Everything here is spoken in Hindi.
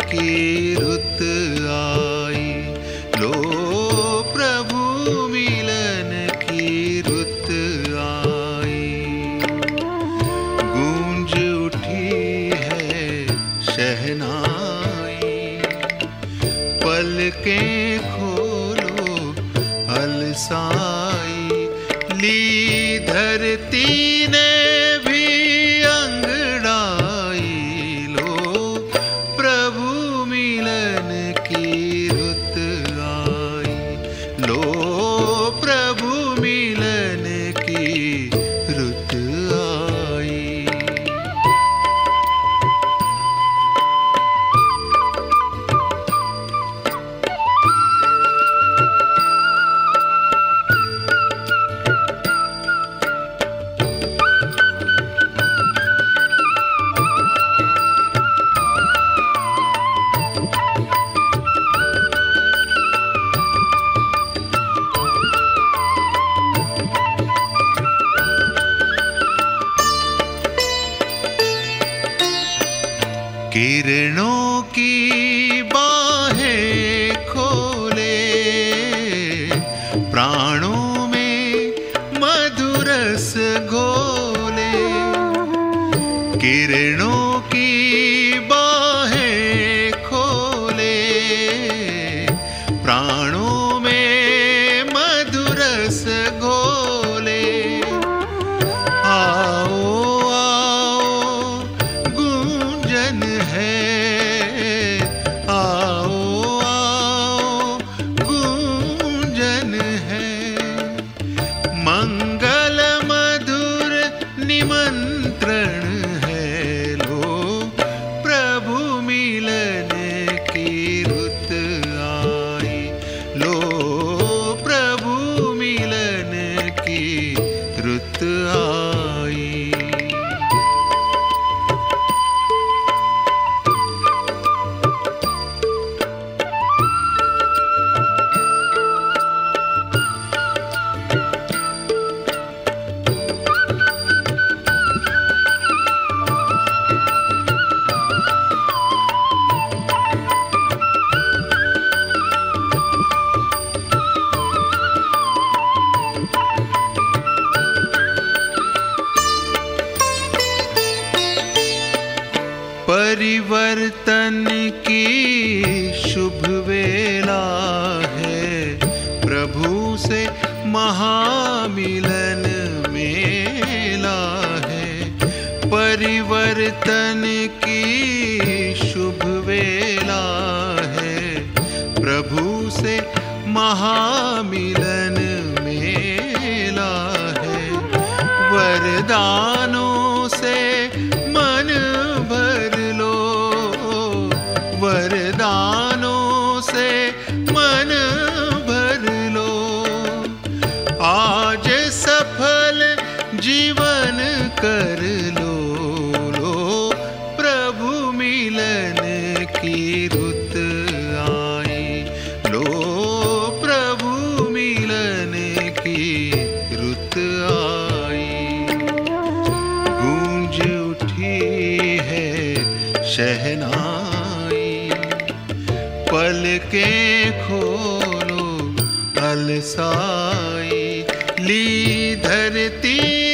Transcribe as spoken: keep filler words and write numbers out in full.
की रुत आई। लो प्रभु मिलन की रुत आई। गूंज उठी है शहनाई, पलकें खोलो अलसाई। ली धरती ने भी अंगड़ाई। लो प्रभु मिलन की रुत आई। लो प्रभु मिलन की रुत आई। किरणों की बाहें खोले, प्राणों में मधुरस घोले। किरणों की बाहें खोले, प्राणों में मधुरस घोले। आओ आओ गूंजन है, आओ आओ गूंजन है। मंगल मधुर निमंत्रण है। लो प्रभु मिलन की रुत आई। लो प्रभु मिलन की रुत आई। परिवर्तन की शुभ वेला है, प्रभु से महामिलन मेला है। परिवर्तन की शुभ वेला है, प्रभु से महामिलन मेला है। वरदानों से मन भर लो, वरदानों से मन भर लो। आज सफल जीवन कर लो। लो प्रभु मिलन की रुत आई। लो प्रभु मिलन की रुत आई। गूंज उठी है शहनाई, पलकें खोलो अलसाई। ली धरती